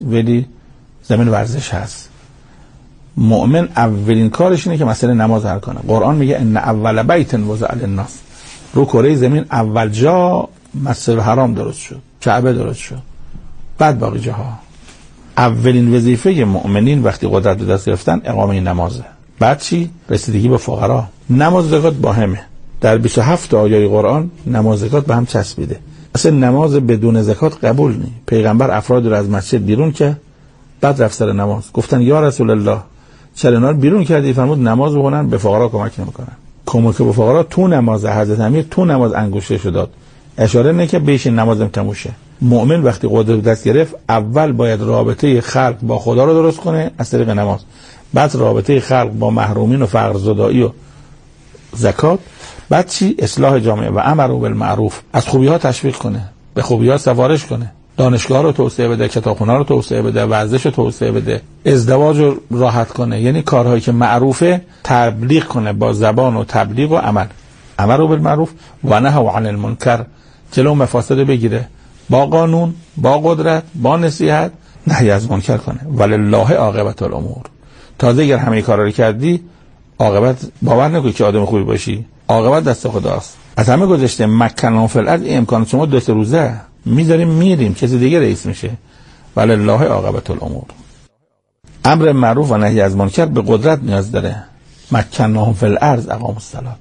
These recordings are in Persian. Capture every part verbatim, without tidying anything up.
ولی زمین ورزش هست. مؤمن اولین کارش اینه که مسئله نماز حل کنه. قرآن میگه ان اول بیت وضع للناس، رو کره زمین اول جا مسجد حرام درست شد، کعبه درست شد، بعد باقی جاها. اولین وظیفه مؤمنین وقتی قدرت به دست گرفتن اقامه نمازه. بعد چی؟ رسیدگی به فقرا. نماز زکات باهمه. در بیست و هفت آیه قرآن نماز زکات به هم چسبیده. اصلا نماز بدون زکات قبول نی. پیغمبر افراد رو از مسجد بیرون کرد، بعد رفت سر نماز. گفتن یا رسول الله چرا اینا رو بیرون کردی؟ فرمود نماز بخونن به فقرا کمک نمیکنن. کمک به فقرا تو نماز. حضرت امیر تو نماز انگشتش داد. اشاره نه که بهش نمازم تموم شه. مؤمن وقتی قدرت دست گرفت اول باید رابطه خلق با خدا رو درست کنه از طریق نماز، بعد رابطه خلق با محرومین و فقرزدایی و زکات، بعد چی؟ اصلاح جامعه و امر بالمعروف، از خوبی ها تشویق کنه، به خوبی ها سفارش کنه، دانشگاه رو توسعه بده، کتابخونه رو توسعه بده، ورزش رو توسعه بده، ازدواج رو راحت کنه. یعنی کارهایی که معروفه تبلیغ کنه با زبان و تبلیغ و عمل. امر بالمعروف و نهی عن المنکر، جلو مفاسد بگیره با قانون، با قدرت، با نصیحت، نهی از منکر کنه. ولله عاقبت الامور. تازه اگر همه کارا رو کردی عاقبت باور نکنی که آدم خوبی باشی، عاقبت دست خداست. از همه گذشته مکنون فی الارض، امکان شما دو سه روزه میذاریم میریم کسی دیگه رئیس میشه. ولله عاقبت الامور. امر معروف و نهی از منکر به قدرت نیاز داره. مکنون فی الارض اقاموا الصلاه.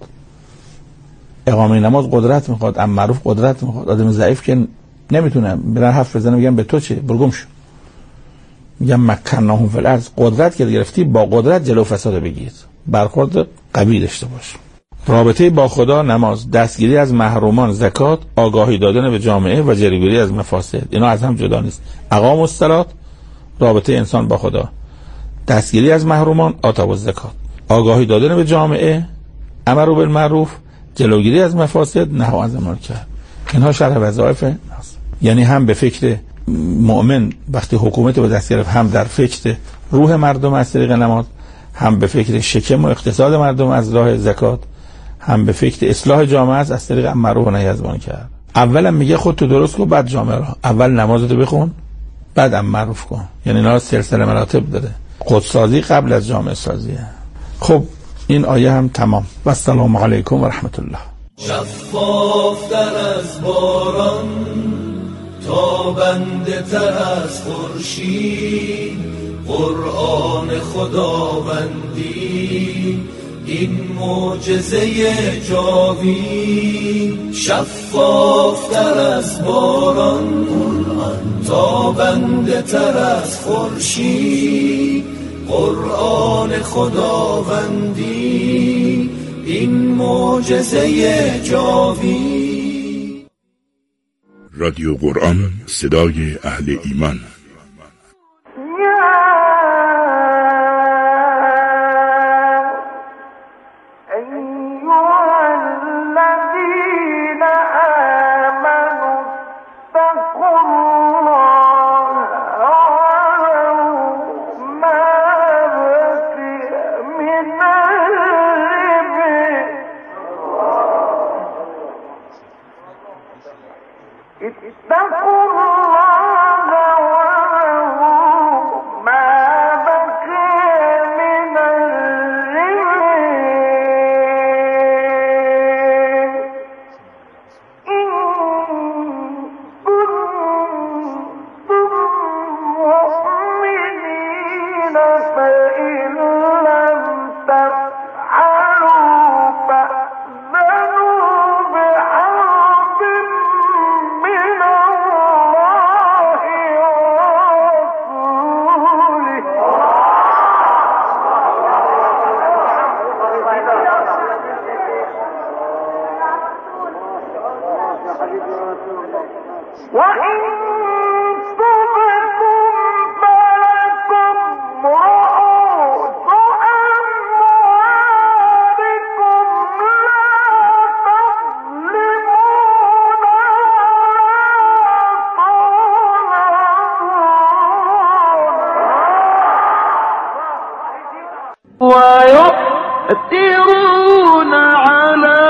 اقامه نماز قدرت میخواد، امر معروف قدرت میخواد. آدم ضعیف که نمیتونه برن حرف بزنه میگن به تو چه، برگم شو. میگم مکنهم فی الارض، قدرت که گرفتی با قدرت جلو فساد بگیر، برخورد قوی داشته باش. رابطه با خدا نماز، دستگیری از محرومان زکات، آگاهی دادن به جامعه و جلوگیری از مفاسد. اینا از هم جدا نیست. اقام الصلاه رابطه انسان با خدا، دستگیری از محرومان آتا و زکات، آگاهی دادن به جامعه امر بالمعروف، جلوگیری از مفاسد نهی از منکر. اینها شرح وظایف ناس. یعنی هم به فکر مؤمن وقتی حکومت به دست گرفت، هم در فکر روح مردم از طریق نماز، هم به فکر شکم و اقتصاد مردم از راه زکات، هم به فکر اصلاح جامعه است از طریق معروف و نهی از منکر. اولا میگه خودتو درست کن بعد جامعه را. اول نمازتو بخون بعد امر معروف کن. یعنی اینا سلسله مراتب داره. خودسازی قبل از جامعه سازیه. خب این آیه هم تمام. و السلام علیکم و رحمت الله. شفاف در از باران، تابنده تر از خورشید، قرآن خداوندی این معجزه جاوید. شفاف در از باران، تابنده تر از خورشید، قرآن خداوندی این معجزه جاوید. رادیو قرآن، صدای اهل ایمان. ويؤثرون على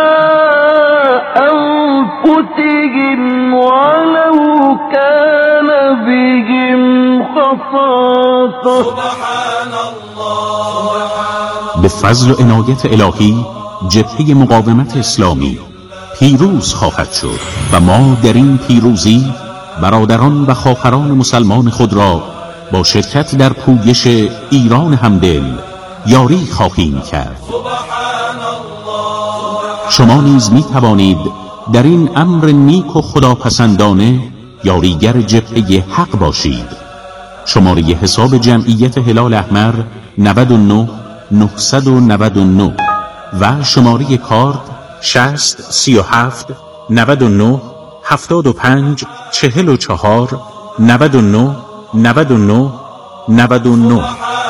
أنفسهم ولو كان بهم خصاصة وصاته. سبحان الله. به فضل و عنایت الهی جبهه مقاومت اسلامی پیروز خواهد شد و ما در این پیروزی برادران و خواهران مسلمان خود را با شرکت در پویش ایران همدل یاری خواهیم کرد. شما نیز می توانید در این امر نیک و خداپسندانه یاریگر جبهه حق باشید. شماره حساب جمعیت هلال احمر نه نه نه نه نه و شماره کارت شصت سی و هفت نود و نه هفتاد و پنج چهل و چهار نود و نه نود و نه نود و نه.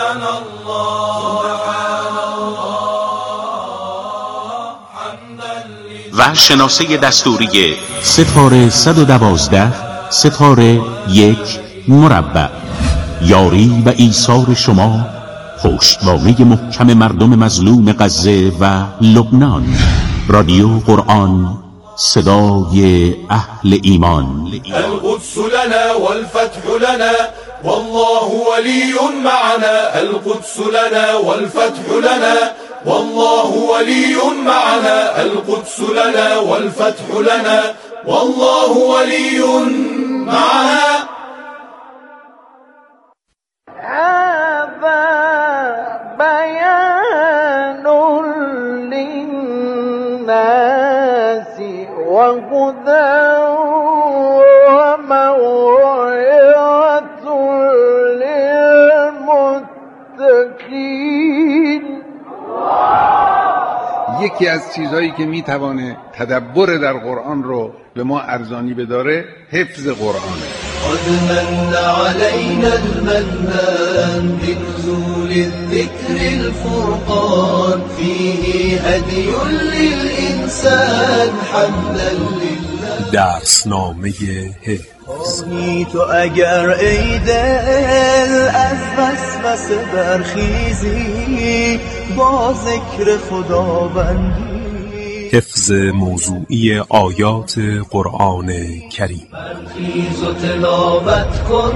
و شناسه دستوری ستاره صد و دوازده ستاره یک مربع. یاری و ایثار شما پشتوانه محکم مردم مظلوم غزه و لبنان. رادیو قرآن، صدای اهل ایمان. القدس لنا والفتح لنا والله ولي معنا. القدس لنا والفتح لنا والله ولي معنا. القدس لنا والفتح لنا والله ولي معنا. هذا بيان للناس وهدى وموعظة للمتقين. یکی از چیزهایی که میتوانه تدبر در قرآن رو به ما ارزانی بداره حفظ قرآنه. قد من علينا المنان بنزول الذكر الفرقان فيه هدي للإنسان حمدا لله. درسنامه حفظ. تو اگر ای دل از وسوسه برخیزی با ذکر خداوندی. حفظ موضوعی آیات قرآن کریم. برخیز و تلاوت کن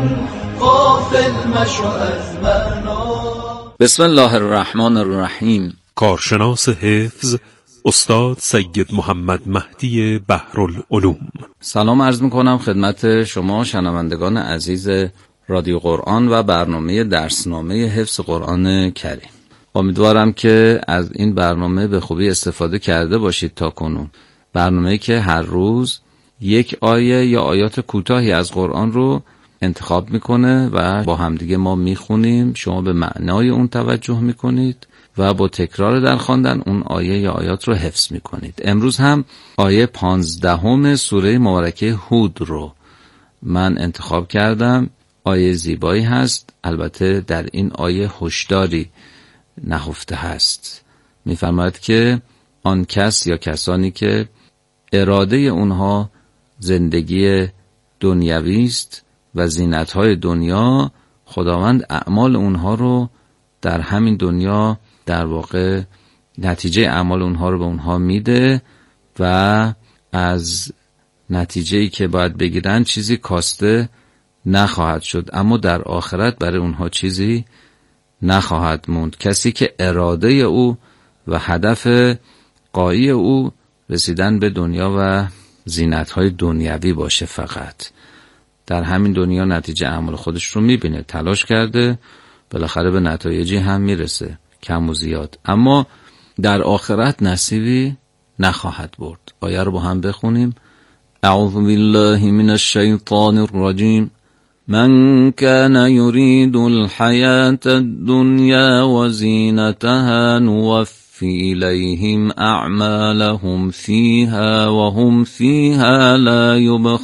غافل مشو از معنا. بسم الله الرحمن الرحیم. کارشناس حفظ استاد سید محمد مهدی بحرالعلوم. سلام عرض میکنم خدمت شما شنوندگان عزیز رادیو قرآن و برنامه درسنامه حفظ قرآن کریم. امیدوارم که از این برنامه به خوبی استفاده کرده باشید تا کنون. برنامه‌ای که هر روز یک آیه یا آیات کوتاهی از قرآن رو انتخاب میکنه و با همدیگه ما میخونیم، شما به معنای اون توجه میکنید و با تکرار در خواندن اون آیه یا آیات رو حفظ میکنید. امروز هم آیه پانزدهم سوره مبارکه هود رو من انتخاب کردم. آیه زیبایی هست، البته در این آیه هشداری نهفته هست. میفرماید که آن کس یا کسانی که اراده اونها زندگی دنیوی است و زینت‌های دنیا، خداوند اعمال اونها رو در همین دنیا در واقع نتیجه اعمال اونها رو به اونها میده و از نتیجه‌ای که باید بگیرن چیزی کاسته نخواهد شد، اما در آخرت برای اونها چیزی نخواهد موند. کسی که اراده او و هدف غایی او رسیدن به دنیا و زینت‌های دنیوی باشه، فقط در همین دنیا نتیجه اعمال خودش رو میبینه، تلاش کرده بالاخره به نتایجی هم میرسه، کم و زیاد، اما در آخرت نصیبی نخواهد برد. آیه رو با هم بخونیم. اعوذ بالله من الشیطان الرجیم. من كان يريد الحياة الدنيا وزينتها نوفي إليهم أعمالهم فيها وهم فيها لا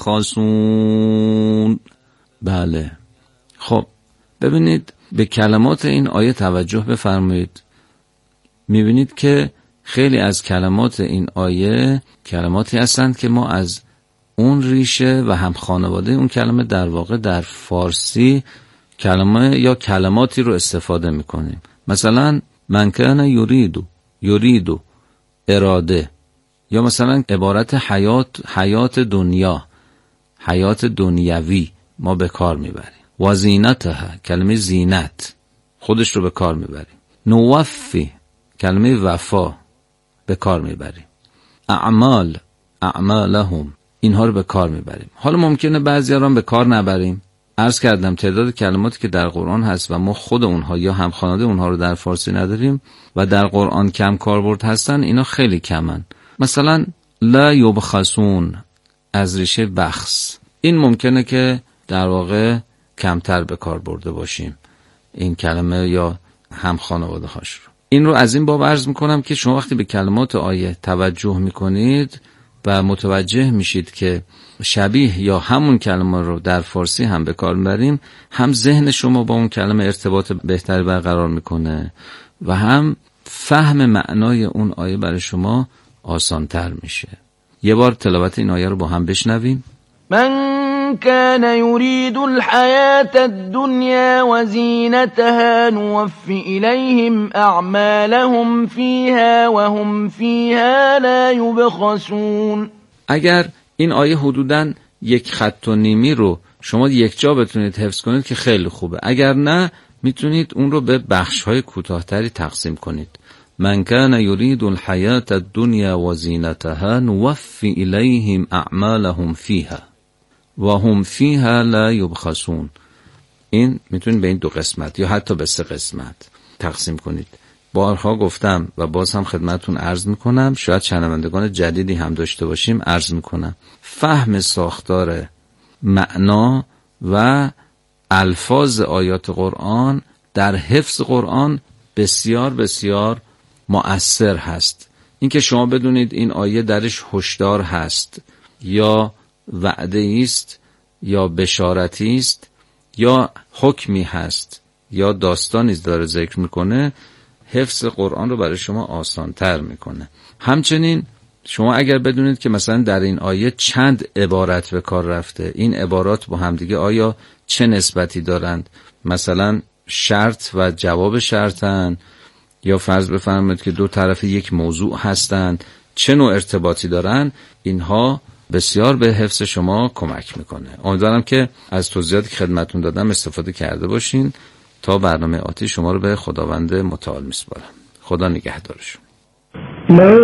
يبخسون. بله، خب ببینید به کلمات این آیه توجه بفرمایید. میبینید که خیلی از کلمات این آیه کلماتی هستند که ما از اون ریشه و هم خانواده اون کلمه در واقع در فارسی کلمه یا کلماتی رو استفاده میکنیم. مثلا من کان یریدو، یریدو اراده، یا مثلا عبارت حیات، حیات دنیا، حیات دنیوی ما به کار میبریم. و زینتها کلمه زینت خودش رو به کار میبریم. نوفی کلمه وفا به کار میبریم. اعمال اعمالهم اینها رو به کار میبریم. حالا ممکنه بعضی ها رو به کار نبریم. عرض کردم تعداد کلماتی که در قرآن هست و ما خود اونها یا همخوانده اونها رو در فارسی نداریم و در قرآن کم کاربرد هستن، اینا خیلی کمن. مثلا لا یبخسون از ریشه بخس، این ممکنه که در واقع کمتر به کار برده باشیم این کلمه یا هم خانواده هاش رو. این رو از این باب عرض میکنم که شما وقتی به کلمات آیه توجه میکنید و متوجه میشید که شبیه یا همون کلمه رو در فارسی هم به کار میبریم، هم ذهن شما با اون کلمه ارتباط بهتری برقرار میکنه و هم فهم معنای اون آیه برای شما آسانتر میشه. یه بار تلاوت این آیه رو با هم بشنویم. من كان يريد الحياة الدنيا وزينتها نوفي إليهم أعمالهم فيها وهم فيها لا يبخسون. اگر این آیه حدوداً یک خط و نیمی رو شما یک جا بتونید حفظ کنید که خیلی خوبه، اگر نه میتونید اون رو به بخش‌های کوتاه‌تری تقسیم کنید. من كان يريد الحياة الدنيا وزينتها نوفي إليهم أعمالهم فيها وهم فيها لا يبخسون. این میتونید به این دو قسمت یا حتی به سه قسمت تقسیم کنید. بارها گفتم و باز هم خدمتون عرض میکنم، شاید شنوندگان جدیدی هم داشته باشیم، عرض میکنم فهم ساختار معنا و الفاظ آیات قرآن در حفظ قرآن بسیار بسیار مؤثر هست. اینکه شما بدونید این آیه درش هشدار هست یا وعده است یا بشارتی است یا حکمی هست یا داستانی داره ذکر میکنه، حفظ قرآن رو برای شما آسان تر میکنه. همچنین شما اگر بدونید که مثلا در این آیه چند عبارت به کار رفته، این عبارات با همدیگه آیا چه نسبتی دارند، مثلا شرط و جواب شرطن یا فرض بفرمایید که دو طرف یک موضوع هستند، چه نوع ارتباطی دارن، اینها بسیار به حفظ شما کمک میکنه. امیدوارم که از توضیحاتی که خدمتتون دادم استفاده کرده باشین. تا برنامه آتی شما رو به خداوند متعال میسپارم. خدا نگهدارشون. من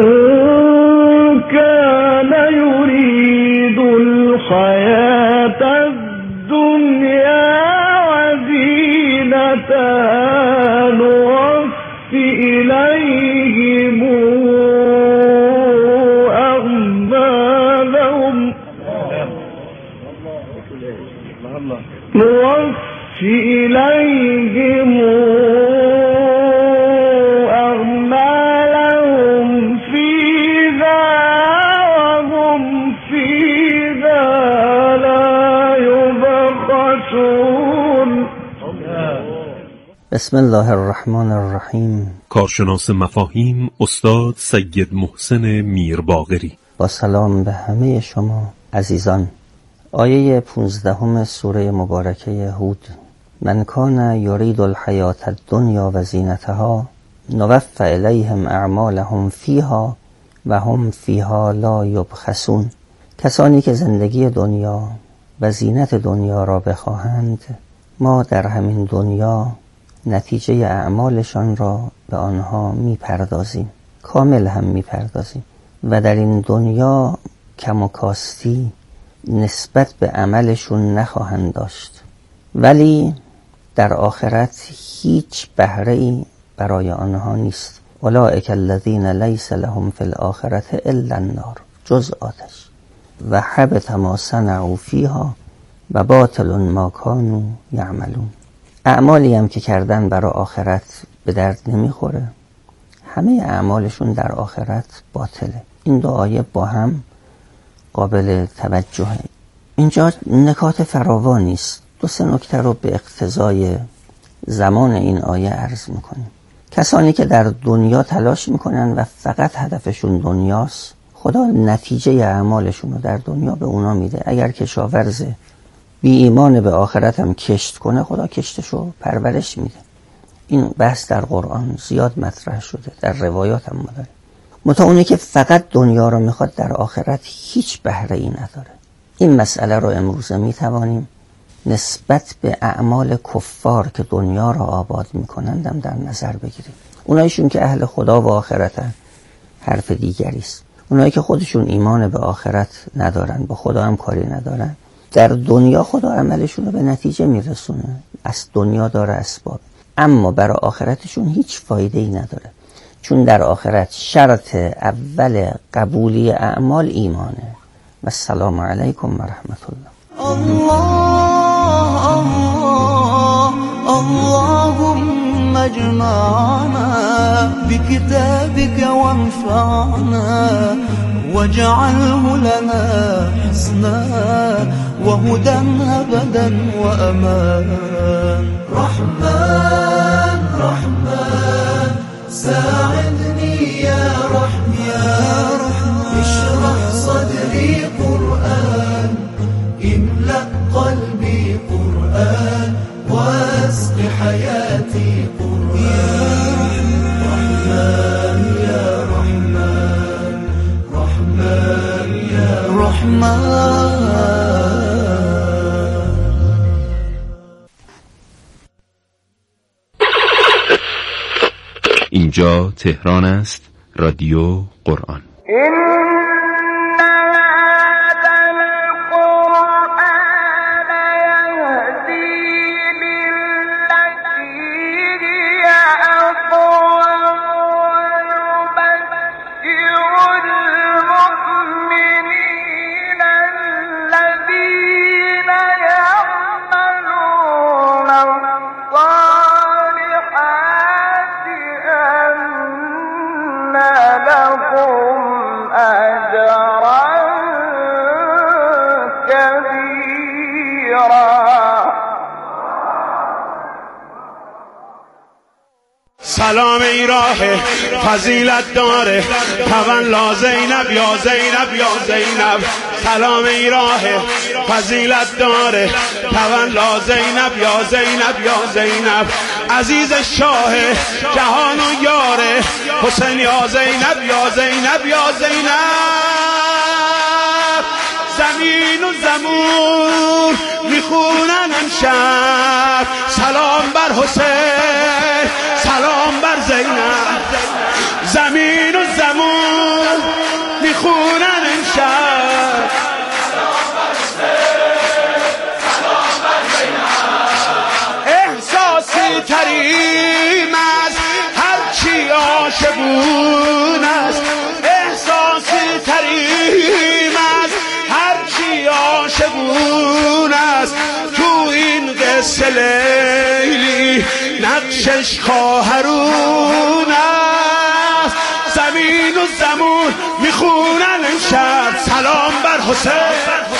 كان يريد الحياة الدنيا وزينتها نوفي إليهم أعمالهم نوفي إليهم أعمالهم فيها وهم فيها لا يبخسون. بسم الله الرحمن الرحیم. کارشناس مفاهیم استاد سید محسن میرباقری. با سلام به همه شما عزیزان. آیه پونزدهم سوره مبارکه هود. من کان یرید الحیات الدنیا و زینتها نوفی الیهم اعمالهم فیها و هم فیها لا یبخسون. کسانی که زندگی دنیا و زینت دنیا را بخواهند، ما در همین دنیا نتیجه اعمالشان را به آنها میپردازیم، کامل هم میپردازیم و در این دنیا کم و کاستی نسبت به عملشون نخواهند داشت، ولی در آخرت هیچ بهره‌ای برای آنها نیست. اولئک الذین لیس لهم فی الآخرة الا النار، جز آتش، و حبط ما صنعوا فیها و باطل ما کانوا یعملون. اعمالی هم که کردن برای آخرت به درد نمیخوره، همه اعمالشون در آخرت باطله. این دو آیه با هم قابل توجهه. اینجا نکات فراوانی است. دو سه نکته رو به اقتضای زمان این آیه عرض میکنیم. کسانی که در دنیا تلاش میکنن و فقط هدفشون دنیاست، خدا نتیجه اعمالشون رو در دنیا به اونا میده. اگر کشاورز بی ایمان به آخرت هم کشت کنه، خدا کشتشو پرورش میده. این بحث در قرآن زیاد مطرح شده، در روایات هم داره. متا اونی که فقط دنیا رو میخواد، در آخرت هیچ بهره ای نداره. این مسئله رو امروز میتوانیم نسبت به اعمال کفار که دنیا را آباد میکنندم در نظر بگیریم. اونایشون که اهل خدا و آخرتن حرف دیگری است. اونایی که خودشون ایمان به آخرت ندارن، با خدا هم کاری ندارن، در دنیا خدا عملشون رو به نتیجه میرسونه، از دنیا داره اسباب، اما برای آخرتشون هیچ فایده ای نداره، چون در آخرت شرط اول قبولی اعمال ایمانه. و السلام علیکم و رحمت الله. الله الله اللهم اجمعنا بكتابك وانفعنا واجعله لنا حسنا وهدى أبدا وأمان. رحمن رحمن ساعدني يا رحمن اشرح صدري قرآن املأ قلبي قرآن واسق حياتي قرآن. رحمن يا رحمن رحمن يا رحمن. اینجا تهران است، رادیو قرآن. سلام ای راه فضیلت داره تولا زینب یا زینب یا زینب. سلام ای راه فضیلت داره تولا زینب یا زینب یا زینب. عزیز شاه جهان و یاره حسین یا زینب یا زینب یا زینب. زمین و زمون میخونن امشب سلام بر حسین سلام بر زینب. زمین و زمون میخونن امشب سلام بر حسین سلام بر زینب. احساسی ترین از هر چی عاشقون است، احساسی ترین از هر چی عاشقون است. تو این قصه لیلی نقشش خواهرون است. زمین و زمون میخونن امشب سلام بر حسین.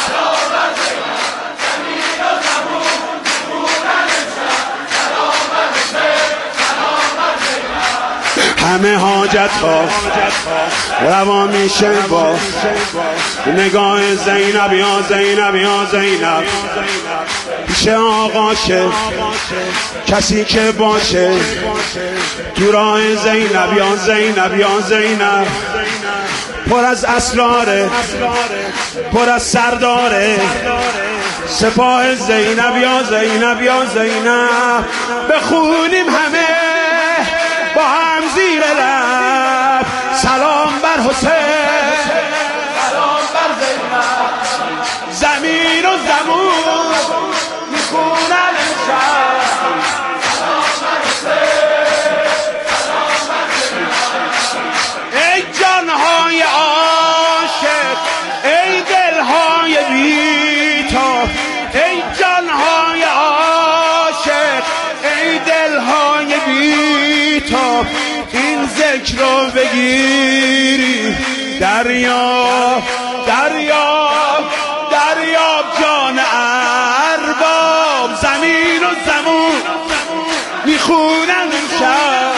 همه حاجت ها روا میشه با نگاه زینب یا زینب یا زینب. پیش آقاشه کسی که باشه تو راه زینب یا زینب یا زینب. پر از اسراره پر از سرداره سپاه زینب یا زینب یا زینب. بخونیم همه با هم زیر لب سلام بر حسین سلام بر زینب. زمین و زمون میخونن امشب سلام بر حسین سلام بر زینب. ای جانهای عاشق ای دلهای بی‌تاب، ای جانهای عاشق ای دلهای بی‌تاب. این ذکر رو بگیری دریاب دریاب دریاب جان ارباب. زمین و زمون میخونن امشب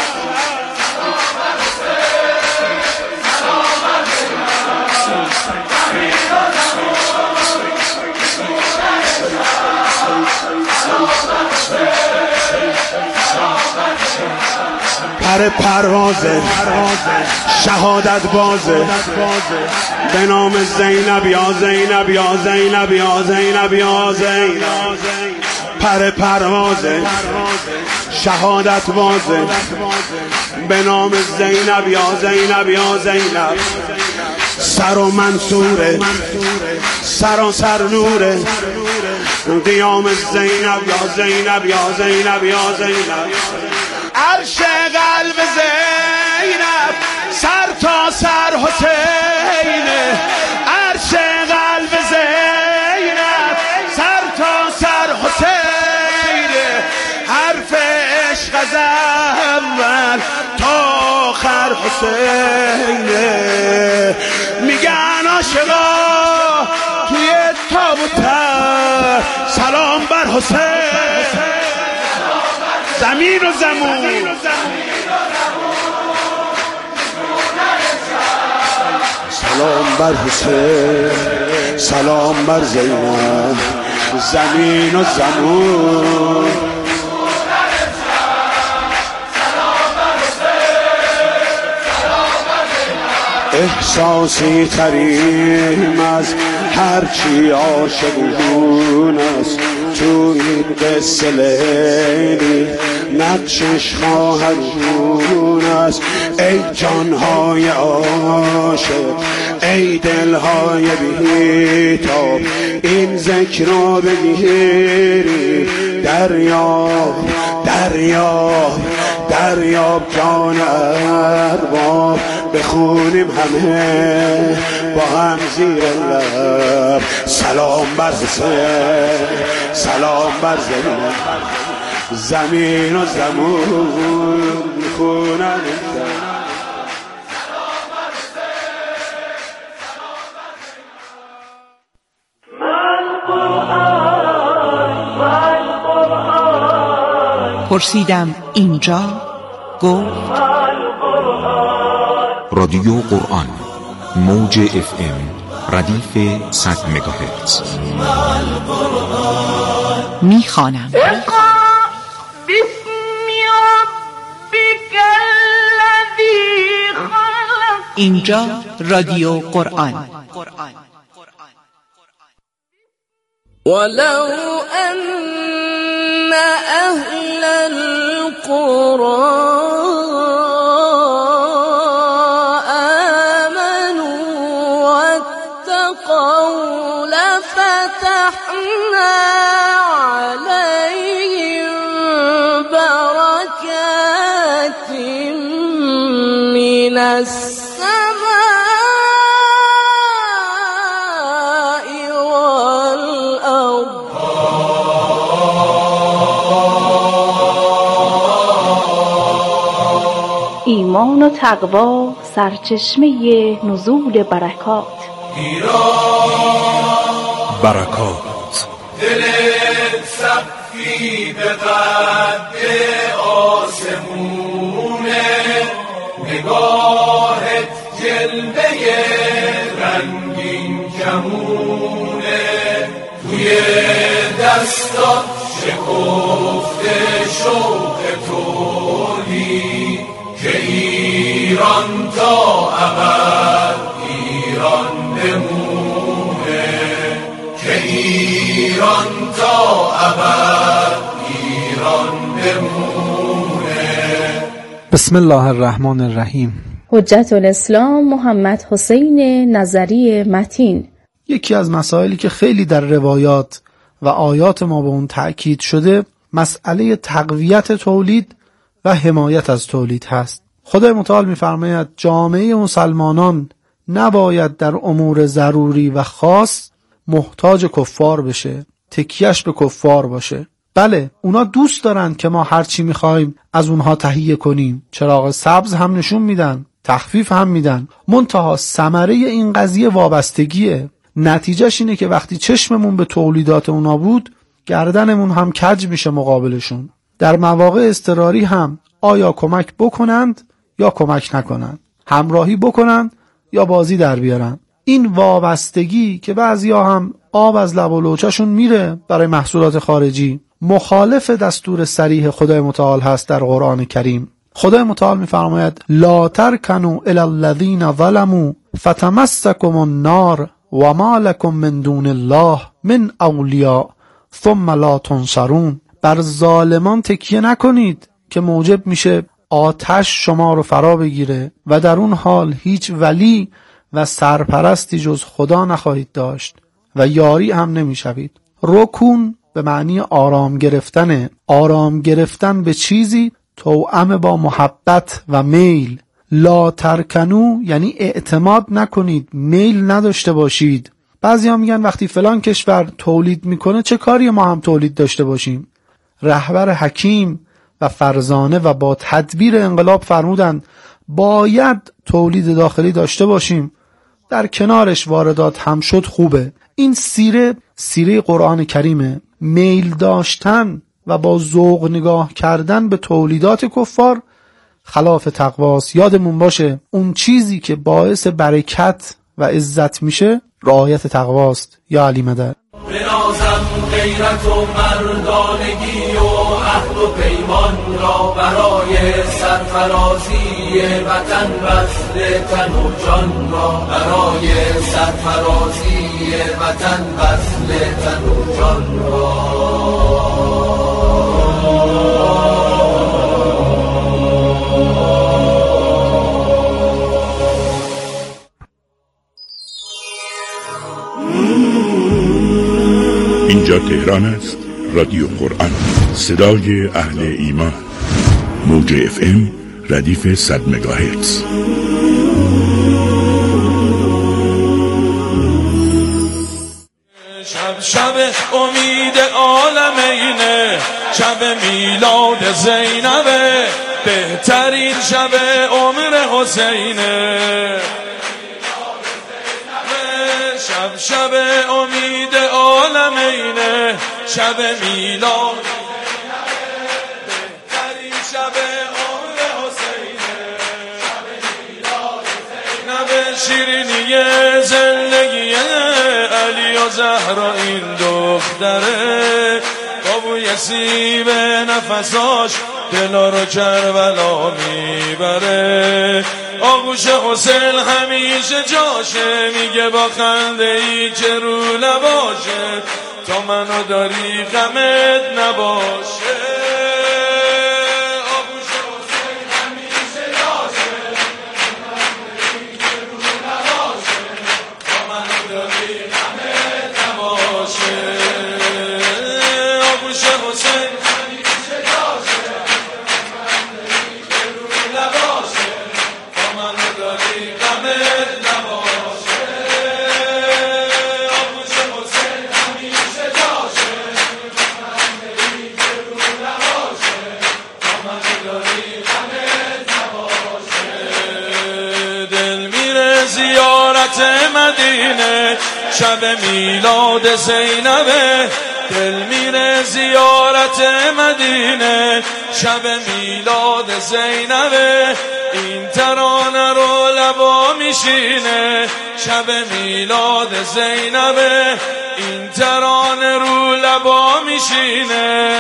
پر پروازه شهادت بازه به نام زینب یا زینب یا زینب یا زینب یا زینب پر پروازه شهادت بازه به نام زینب یا زینب یا زینب سر و منصوره سر و سر نوره قیام زینب یا زینب یا زینب یا زینب عرش قلب زینب سر تا سر حسینه عرش قلب زینب سر تا سر حسینه حرف عشق از اول تا آخر حسینه میگن عاشقا توی تابوتر سلام بر حسین زمین و زمون سلام بر حسین سلام بر زینب زمین و زمون احساسی تریم از هرچی عاشقون است تو این قصه لیلی نقشش خواهرون است ای جانهای عاشق ای دلهای بی‌تاب این ذکر رو بگیری دریاب دریاب دریاب جان ارباب بخونیم همه با هم زیر لب سلام بر حسین سلام بر زینب زمین و زمون میخونن پرسیدم اینجا گفت رادیو قرآن موج اف ام ردیف صد مگاهرتز میخوانم اینجا رادیو قرآن ولو ان اهل القرى السماء والأرض ایمان و تقوا سرچشمه نزول برکات برکات دل صفی به قد آسمونه نگاهت جلوه رنگین کمونه توی دستات شکفته شوق تولی که ایران تا ابد ایران بمونه که ایران تا ابد ایران بمونه. بسم الله الرحمن الرحیم. حجت الاسلام محمد حسین نظری متین. یکی از مسائلی که خیلی در روایات و آیات ما به اون تأکید شده مسئله تقویت تولید و حمایت از تولید هست. خدای متعال می‌فرماید جامعه مسلمانان نباید در امور ضروری و خاص محتاج کفار بشه، تکیهش به کفار باشه. بله اونا دوست دارن که ما هر چی می‌خوایم از اونها تهیه کنیم، چراغ سبز هم نشون میدن، تخفیف هم میدن، منتها ثمره این قضیه وابستگیه. نتیجهش اینه که وقتی چشممون به تولیدات اونا بود گردنمون هم کج میشه مقابلشون. در مواقع اضطراری هم آیا کمک بکنند یا کمک نکنند، همراهی بکنند یا بازی در بیارن. این وابستگی که بعضیا هم آب از لب و لوچه‌شون میره برای محصولات خارجی، مخالف دستور صریح خدای متعال هست در قرآن کریم. خدای متعال میفرماید لا ترکنوا الی الذین ظلموا فتمسکم النار و ما لکم من دون الله من اولیاء ثم لا تنصرون. بر ظالمان تکیه نکنید که موجب میشه آتش شما رو فرا بگیره و در اون حال هیچ ولی و سرپرستی جز خدا نخواهید داشت و یاری هم نمیشوید. رکون به معنی آرام گرفتنه. آرام گرفتن به چیزی توأم با محبت و میل. لا ترکنو یعنی اعتماد نکنید، میل نداشته باشید. بعضی ها میگن وقتی فلان کشور تولید میکنه چه کاری ما هم تولید داشته باشیم. رهبر حکیم و فرزانه و با تدبیر انقلاب فرمودند باید تولید داخلی داشته باشیم، در کنارش واردات هم شد خوبه. این سیره سیره قرآن کریمه. میل داشتن و با ذوق نگاه کردن به تولیدات کفار خلاف تقواست. یادمون باشه اون چیزی که باعث برکت و عزت میشه رعایت تقواست. یا علی مدد. بنازم غیرت و مردانگی و عهد و پیمان را برای سرفرازی وطن بسته تن و جان را، برای سرفرازی وطن بسته تن و جان را. اینجا تهران است. رادیو قرآن، صدای اهل ایمان. موج اف ام ردیف صد مگاهرتز. شب شب امید عالمینه، شب میلاد زینبه، بهترین شب عمر حسینه. شب شب امید عالمینه، شب میلاد بهترین شب عمر حسینه. شب شیرینی زندگی علی و زهرا این دختره، با بوی سیب نفساش دلا رو کربلا میبره. آغوش حسین همیشه جاشه، میگه با خنده ای که رو لباشه تا منو داری غمت نباشه. آغوش حسین همیشه جاشه، که رو لباشه تا منو داری غمت نباشه. آغوش حسین همیشه جاشه، که رو لباشه تا منو داری غمت نباشه. آغوش حسین همیشه جاشه، که رو لباشه تا منو داری غمت نباشه. دل میره زیارت مدینه، شب میلاد زینبه. دل میره زیارت مدینه، شب میلاد زینبه. این ترانه رو لبا میشینه، شب میلاد زینبه. این ترانه رو لبا میشینه.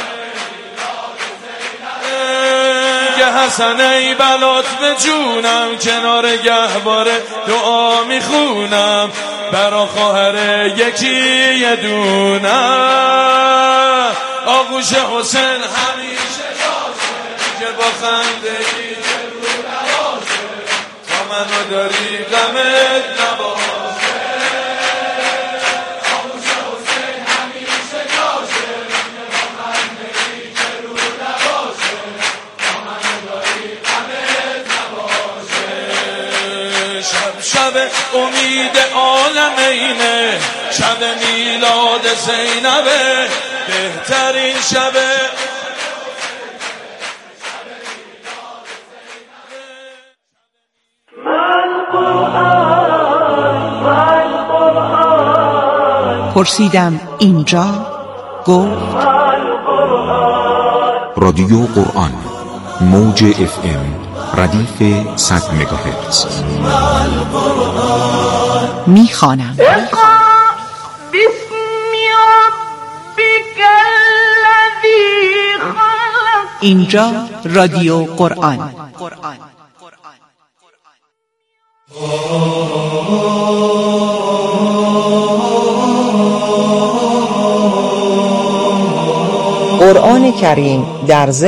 که حسن ای بلات به جونم، کنار گهواره دعا میخونم برا خواهر یکی یه دونه. آغوش حسین همیشه جاشه، که با خنده ای که رو نباشه تا منو داری غمت نباشه. آغوش حسین همیشه جاشه، که با خنده ای که رو نباشه تا منو داری غمت نباشه. شب شب امید عالمینه، شب میلاد زینبه. بهترین شب پرسیدم اینجا گفت رادیو قرآن، موج اف ام ردیف صد مگاهرتز. میخوانم. اینجا رادیو قرآن. قرآن کریم در ضمن